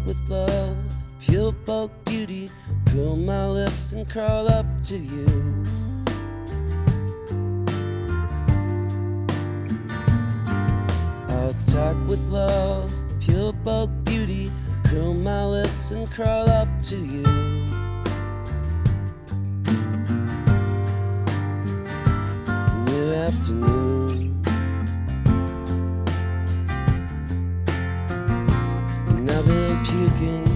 with love, pure bulk beauty. Curl my lips and crawl up to you. I'll talk with love, pure bulk beauty. Curl my lips and crawl up to you. New afternoon, and I've been puking.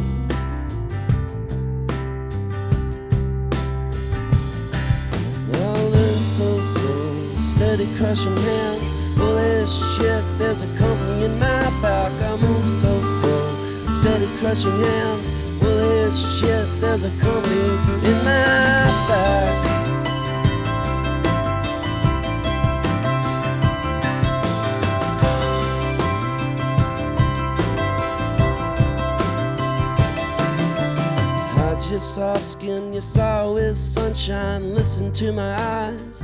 Steady crushing hand. Holy shit, there's a company in my back. I move so slow. Steady crushing hand. Holy shit, there's a company in my back. Hide your soft skin, your sorrow is sunshine. Listen to my eyes.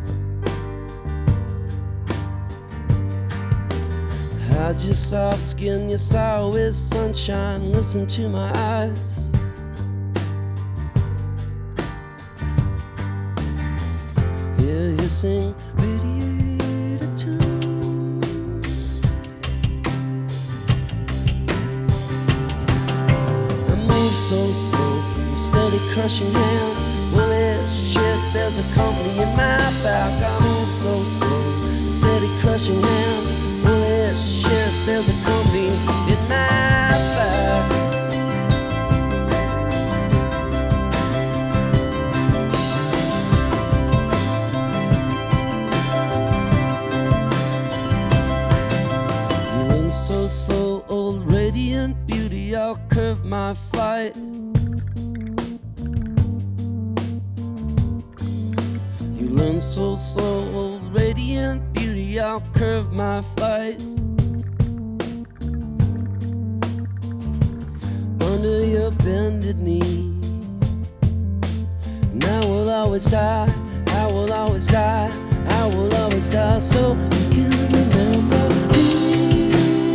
Hide your soft skin, your sorrow is sunshine. Listen to my eyes. Hear you sing radiator tunes. I move so slow from a steady crushing hand. Well, shit, there's a company in my back. I move so slow, steady crushing hand. Well, shit, there's a company in my back. You learn so slow, old radiant beauty. I'll curve my flight. You learn so slow, old radiant beauty. I'll curve my flight. Under your bended knee, and I will always die, I will always die, I will always die, so you can remember me.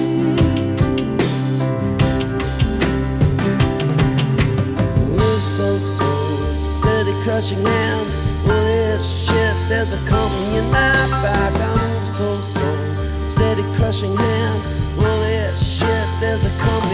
Live so slow, steady crushing hand. Well, shit, there's a company in my back. I move so slow, steady crushing hand. Well, shit, there's a company